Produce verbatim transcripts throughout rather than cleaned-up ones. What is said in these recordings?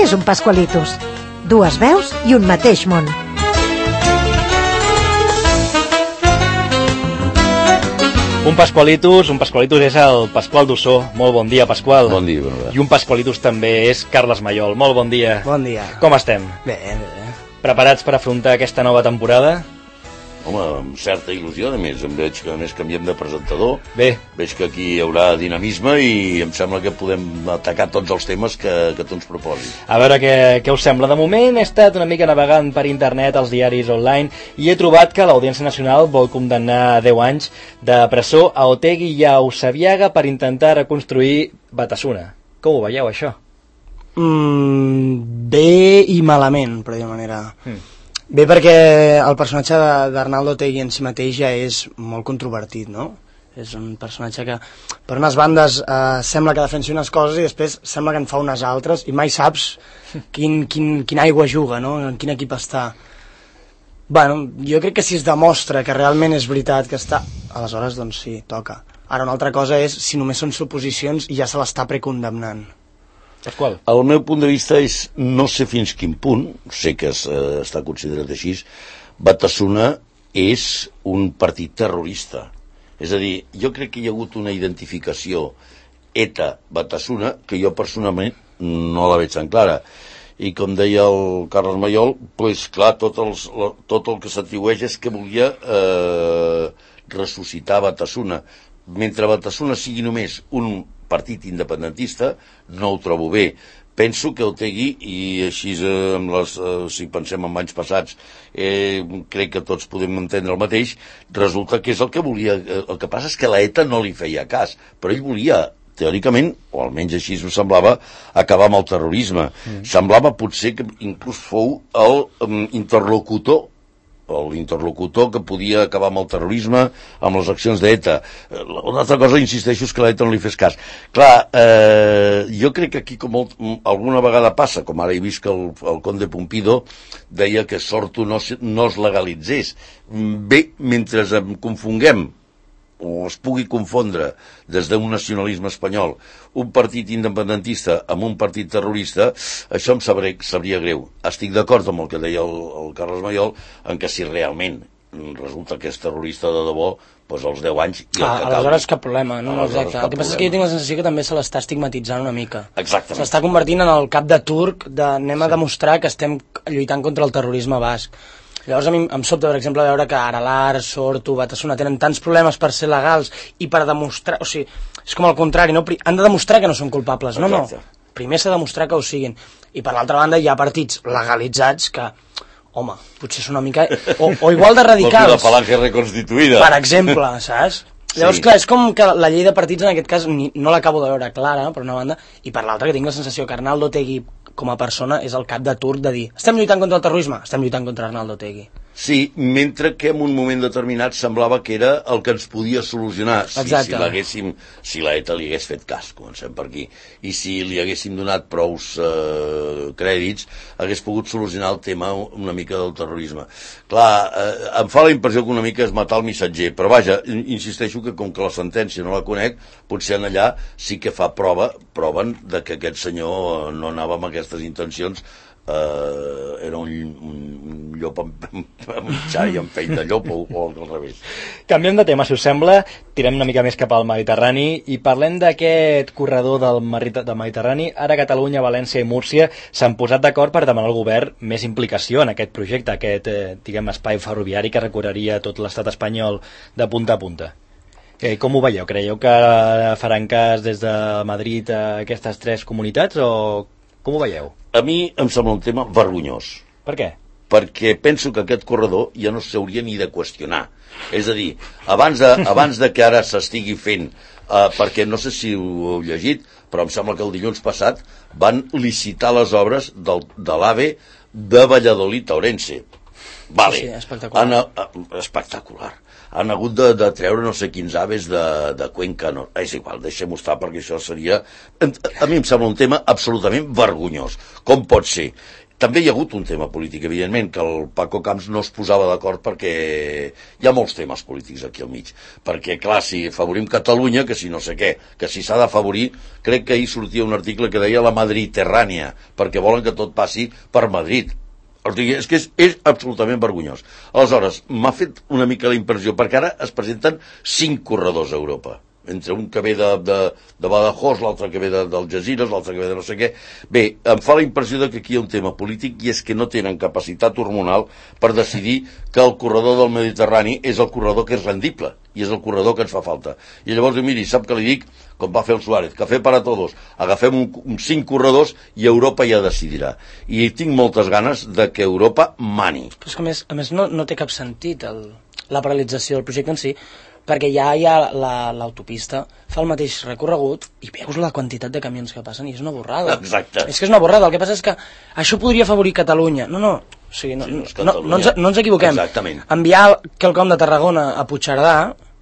és un Pascualitos? Dues veus i un mateix món. Un Pascualitos, un Pascualitos és el Pasqual Dussó. Molt bon dia, Pasqual. Bon dia, bon dia. I un Pascualitos també és Carles Maiol. Molt bon dia. Bon dia. Com estem? Bé, bé. Preparats per afrontar aquesta nova temporada? Home, amb certa il·lusió, a més, em veig que a més canviem de presentador. Bé. Veig que aquí hi haurà dinamisme i em sembla que podem atacar tots els temes que, que tu ens proposis. A veure què, què us sembla. De moment he estat una mica navegant per internet, als diaris online, i he trobat que l'Audiència Nacional vol condemnar a deu anys de presó a Otegi i a Usabiaga per intentar reconstruir Batasuna. Com ho veieu, això? Mm, bé i malament, per dir-ho manera. Mm. Bé, perquè el personatge d'Arnaldo Otegi en si mateix ja és molt controvertit, no? És un personatge que, per unes bandes, eh, sembla que defensi unes coses i després sembla que en fa unes altres i mai saps quin, quin, quin aigua juga, no? En quin equip està. Bueno, jo crec que si es demostra que realment és veritat que està, aleshores, doncs sí, toca. Ara, una altra cosa és si només són suposicions i ja se l'està precondemnant. Pasqual. El meu punt de vista és, no sé fins quin punt, sé que es, eh, està considerat així, Batasuna és un partit terrorista. És a dir, jo crec que hi ha hagut una identificació ETA-Batasuna que jo personalment no la veig tan clara. I com deia el Carles Maiol, pues, clar, tot, els, tot el que s'atribueix és que volia eh, ressuscitar Batasuna. Mentre Batasuna sigui només un partit independentista, no ho trobo bé. Penso que Otegi, i així eh, amb les, eh, si pensem en anys passats, eh, crec que tots podem entendre el mateix, resulta que és el que volia. Eh, el que passa és que la ETA no li feia cas, però ell volia, teòricament, o almenys així ho semblava, acabar amb el terrorisme. Mm. Semblava potser que inclús fou el um, interlocutor l'interlocutor que podia acabar amb el terrorisme, amb les accions d'ETA. Una altra cosa, insisteixo, és que l'ETA no li fes cas. Clar, eh, jo crec que aquí com molt, alguna vegada passa, com ara he vist que el, el conde Pumpido deia que Sortu no, no es legalitzés. Bé, mentre em confonguem o es pugui confondre des d'un nacionalisme espanyol un partit independentista amb un partit terrorista, això em sabria, sabria greu. Estic d'acord amb el que deia el, el Carles Maiol, en que si realment resulta que és terrorista de debò, doncs els deu anys... I ah, aleshores cap problema, no, no, exacte. El que passa és que jo tinc la sensació que també se l'està estigmatitzant una mica. Exactament. S'està convertint en el cap de turc de anem a sí. demostrar que estem lluitant contra el terrorisme basc. Llavors a mi em sobta, per exemple, veure que Aralar, Sortu, Batasuna tenen tants problemes per ser legals i per demostrar... O sigui, és com al contrari, no? Han de demostrar que no són culpables. No, no. Primer s'ha de demostrar que ho siguin. I per l'altra banda hi ha partits legalitzats que, home, potser són una mica... O, o igual de radicals. La falange reconstituïda. Per exemple, saps? Llavors, sí. clar, és com que la llei de partits en aquest cas ni, no l'acabo de veure clara, per una banda, i per l'altra que tinc la sensació que Arnaldo Otegi com a persona és el cap de turc de dir estem lluitant contra el terrorisme, estem lluitant contra Arnaldo Otegi. Sí, mentre que en un moment determinat semblava que era el que ens podia solucionar si, si l'haguéssim, si la ETA li hagués fet cas, comencem per aquí, i si li haguéssim donat prous eh, crèdits, hagués pogut solucionar el tema una mica del terrorisme. Clar, eh, em fa la impressió que una mica és matar el missatger, però vaja, insisteixo que com que la sentència no la conec, potser en allà sí que fa prova, proven de que aquest senyor no anava amb aquestes intencions. Uh, era un, un, un llop amb, amb xai, amb pell de llop o, o al revés. Canviem de tema, si us sembla, tirem una mica més cap al Mediterrani i parlem d'aquest corredor del, del Mediterrani. Ara Catalunya, València i Múrcia s'han posat d'acord per demanar al govern més implicació en aquest projecte, aquest eh, diguem, espai ferroviari que recorreria tot l'estat espanyol de punta a punta. Eh, com ho veieu? Creieu que faran cas des de Madrid a aquestes tres comunitats o com ho veieu? A mi em sembla un tema vergonyós. Per què? Perquè penso que aquest corredor ja no s'hauria ni de qüestionar. És a dir, abans de, abans de que ara s'estigui fent, eh, perquè no sé si ho heu llegit, però em sembla que el dilluns passat van licitar les obres del, de l'AVE de Valladolid a Ourense. Vale. Sí, sí, espectacular. Han, espectacular. Han hagut de, de treure no sé quins aves de, de Cuenca. No, és igual, deixem-ho estar perquè això seria... A mi em sembla un tema absolutament vergonyós. Com pot ser? També hi ha hagut un tema polític, evidentment, que el Paco Camps no es posava d'acord perquè hi ha molts temes polítics aquí al mig. Perquè, clar, si favorim Catalunya, que si no sé què, que si s'ha d'afavorir, crec que ahir sortia un article que deia la Mediterrània, perquè volen que tot passi per Madrid. O sigui, és que és, és absolutament vergonyós. Aleshores, m'ha fet una mica la impressió, perquè ara es presenten cinc corredors a Europa. Entre un que ve de, de, de Badajoz, l'altre que ve de, d'Algesires, l'altre que ve de no sé què. Bé, em fa la impressió de que aquí hi ha un tema polític i és que no tenen capacitat hormonal per decidir que el corredor del Mediterrani és el corredor que és rendible i és el corredor que ens fa falta. I llavors, miri, sap que li dic, com va fer el Suárez, café para todos, agafem un, un cinc corredors i Europa ja decidirà. I tinc moltes ganes de que Europa mani. Però és que a més, a més no, no té cap sentit el, la paralització del projecte en si, perquè ja hi ha l'autopista, la, fa el mateix recorregut i veus la quantitat de camions que passen i és una borrada. Exacte. És que és una borrada, el que passa és que això podria afavorir Catalunya. No, no, o sigui, no, sí, no, no, no, ens, no ens equivoquem. Exactament. Enviar quelcom de Tarragona a Puigcerdà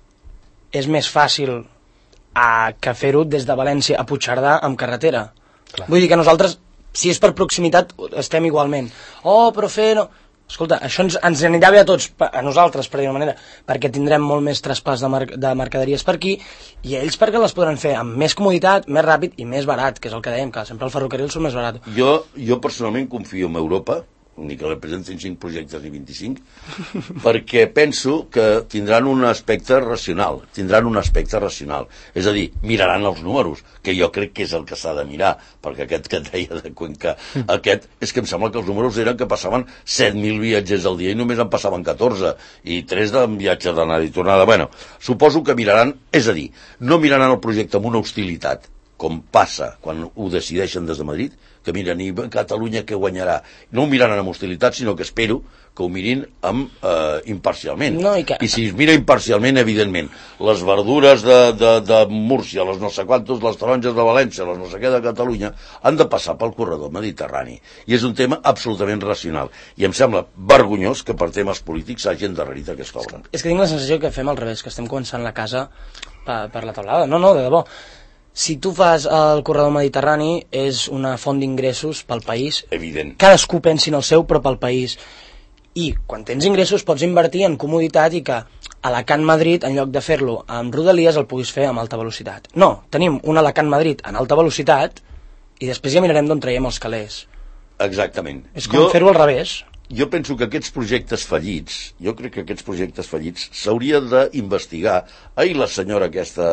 és més fàcil a, que fer-ho des de València a Puigcerdà amb carretera. Clar. Vull dir que nosaltres, si és per proximitat, estem igualment. Oh, però fer... No. Escolta, això ens, ens anirà bé a tots, a nosaltres, per dir-ho manera, perquè tindrem molt més traspàs de, mar de mercaderies per aquí, i ells perquè les podran fer amb més comoditat, més ràpid i més barat, que és el que dèiem, que sempre el ferrocarril surt més barat. Jo, jo personalment confio en Europa, ni que representin cinc projectes ni vint-i-cinc, perquè penso que tindran un aspecte racional, tindran un aspecte racional. És a dir, miraran els números, que jo crec que és el que s'ha de mirar, perquè aquest que et deia de Cuenca, aquest, és que em sembla que els números eren que passaven set mil viatgers al dia i només en passaven catorze, i tres de viatge d'anada i tornada. Bueno, suposo que miraran, és a dir, no miraran el projecte amb una hostilitat, com passa quan ho decideixen des de Madrid, que miren, i Catalunya que guanyarà. No ho miraran amb hostilitat, sinó que espero que ho mirin amb, eh, imparcialment. No, i, que... I si es mira imparcialment, evidentment, les verdures de, de, de Múrcia, les no sé quantos, les taronges de València, les no sé què de Catalunya, han de passar pel corredor mediterrani. I és un tema absolutament racional. I em sembla vergonyós que per temes polítics s'hagi endarrerit aquesta obra. És que tinc la sensació que fem al revés, que estem començant la casa per, per la taulada. No, no, de debò. Si tu fas el corredor mediterrani és una font d'ingressos pel país. Evident. Cadascú pensi en el seu, però pel país. I quan tens ingressos pots invertir en comoditat i que Alacant-Madrid, en lloc de fer-lo amb Rodalies, el puguis fer amb alta velocitat. No, tenim un Alacant-Madrid en alta velocitat i després ja mirarem d'on traiem els calés. Exactament. És com jo... fer-ho al revés. Jo penso que aquests projectes fallits, jo crec que aquests projectes fallits s'hauria d'investigar. Ahir la senyora aquesta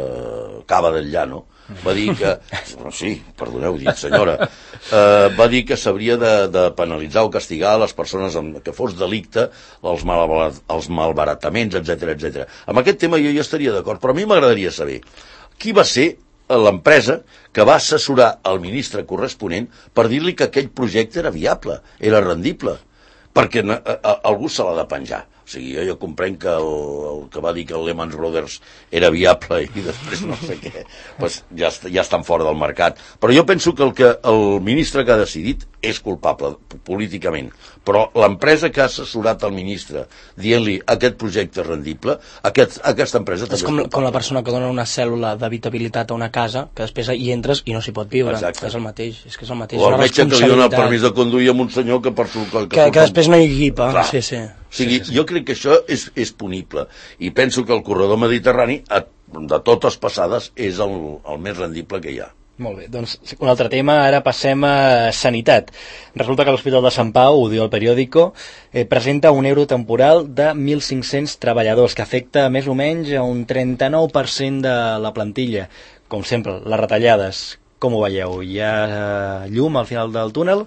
Cava del Llano va dir que, sí, perdoneu, dit senyora, eh, va dir que s'hauria de, de penalitzar o castigar les persones amb, que fos delicte els, malbarat, els malbarataments, etcètera, etcètera. Amb aquest tema jo ja estaria d'acord, però a mi m'agradaria saber qui va ser l'empresa que va assessorar el ministre corresponent per dir-li que aquell projecte era viable, era rendible, perquè a, a, algú se l'ha de penjar. O sigui, jo, jo comprenc que el, el que va dir que el Lehman Brothers era viable i després no sé què, pues ja, ja estan fora del mercat. Però jo penso que el, que el ministre que ha decidit és culpable políticament, però l'empresa que ha assessorat el ministre dient-li aquest projecte és rendible, aquest, aquesta empresa també és com, és com la persona que dona una cèl·lula d'habitabilitat a una casa, que després hi entres i no s'hi pot viure. Exacte. És el mateix, és que és el mateix. O el metge que li dona el permís de conduir amb un senyor que per surt... Que, que, que després no hi guipa. Clar. Sí, sí. O sigui, sí, sí. Jo crec que això és, és punible i penso que el corredor mediterrani de totes passades és el, el més rendible que hi ha. Molt bé, doncs un altre tema, ara passem a sanitat. Resulta que l'Hospital de Sant Pau, ho diu el periòdico, eh, presenta un euro temporal de mil cinc-cents treballadors que afecta més o menys a un trenta-nou per cent de la plantilla. Com sempre, les retallades, com ho veieu? Hi ha eh, llum al final del túnel?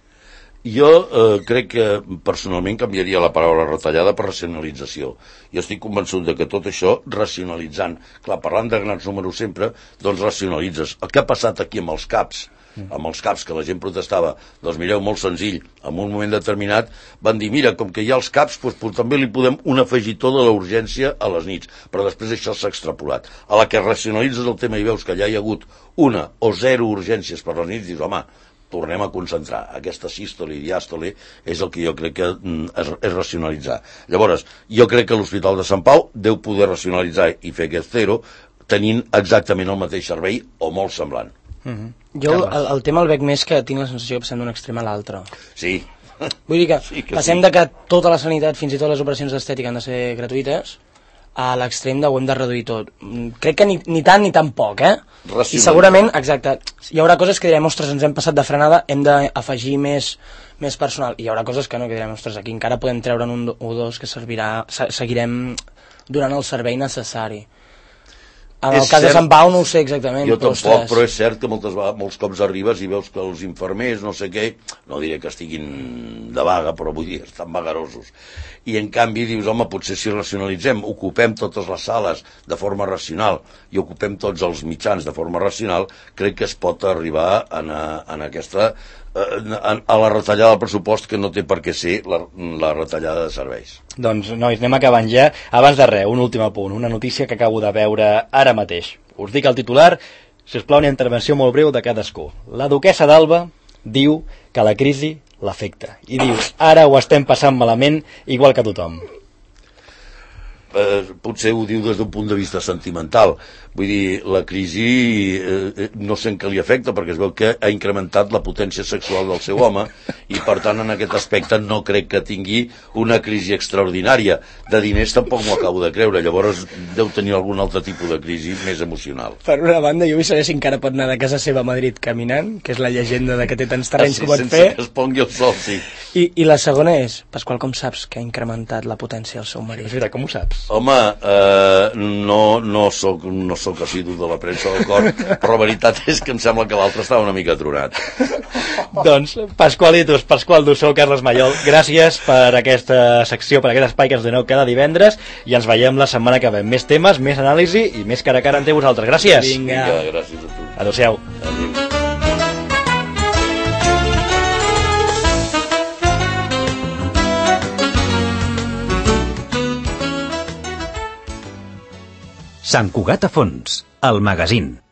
Jo eh, crec que personalment canviaria la paraula retallada per racionalització. Jo estic convençut de que tot això, racionalitzant, clar, parlant de grans números sempre, doncs racionalitzes. El que ha passat aquí amb els CAPs, amb els CAPs que la gent protestava, doncs mireu, molt senzill, en un moment determinat van dir, mira, com que hi ha els CAPs, doncs, doncs també li podem un afegitó de la urgència a les nits, però després això s'ha extrapolat. A la que racionalitzes el tema i veus que ja hi ha hagut una o zero urgències per les nits, dius, home, tornem a concentrar. Aquesta sístole i diàstole és el que jo crec que és, és racionalitzar. Llavors, jo crec que l'Hospital de Sant Pau deu poder racionalitzar i fer aquest zero tenint exactament el mateix servei o molt semblant. Uh-huh. Jo el, el tema el veig més que tinc la sensació que passem d'un extrem a l'altre. Sí. Vull dir que, Sí que passem sí. de que tota la sanitat, fins i tot les operacions d'estètica han de ser gratuïtes, a l'extrem de ho hem de reduir tot. Mm, Crec que ni, ni tant ni tan poc, eh? I segurament, exacte, hi haurà coses que direm, ostres, ens hem passat de frenada, hem d'afegir més, més personal. I hi haurà coses que no, que direm, ostres, aquí encara podem treure'n un o dos que servirà, se- seguirem donant el servei necessari. En el És cas de cert- Sant Pau no ho sé exactament, Jo però, tampoc, ostres, però és cert que moltes vegades, molts cops arribes i veus que els infermers, no sé què, no diré que estiguin de vaga, però vull dir, estan vagarosos. I en canvi dius, home, potser si racionalitzem, ocupem totes les sales de forma racional i ocupem tots els mitjans de forma racional, crec que es pot arribar en, a, en aquesta, a, a la retallada del pressupost que no té per què ser la, la retallada de serveis. Doncs, nois, anem acabant ja. Abans de res, un últim apunt, una notícia que acabo de veure ara mateix. Us dic el titular, si us plau, una intervenció molt breu de cadascú. La duquessa d'Alba diu que la crisi l'afecta. I diu, ara ho estem passant malament, igual que tothom. Eh, potser ho diu des d'un punt de vista sentimental. Vull dir, la crisi eh, no sé en què li afecta, perquè es veu que ha incrementat la potència sexual del seu home i per tant en aquest aspecte no crec que tingui una crisi extraordinària. De diners tampoc m'ho acabo de creure, llavors deu tenir algun altre tipus de crisi més emocional. per una banda, jo vull saber si encara pot anar de casa seva a Madrid caminant, que és la llegenda de que té tants terrenys Ah, sí, que pot sense fer. que es pongui el sol, sí. I, I la segona és, Pasqual, com saps que ha incrementat la potència del seu És marit? veritat, com ho saps? Home, eh, no, no soc, no soc assidu de la premsa del cor, però la veritat és que em sembla que l'altre estava una mica tronat. Doncs, Pasqualitos, Pasqual Dussó, Carles Mallol, gràcies per aquesta secció, per aquest espai que ens doneu cada divendres i ens veiem la setmana que ve. Més temes, més anàlisi i més cara a cara entre vosaltres. Gràcies. Vinga. Vinga, gràcies a tu. Adéu-siau. Adéu. Sant Cugat a Fons, el magazín.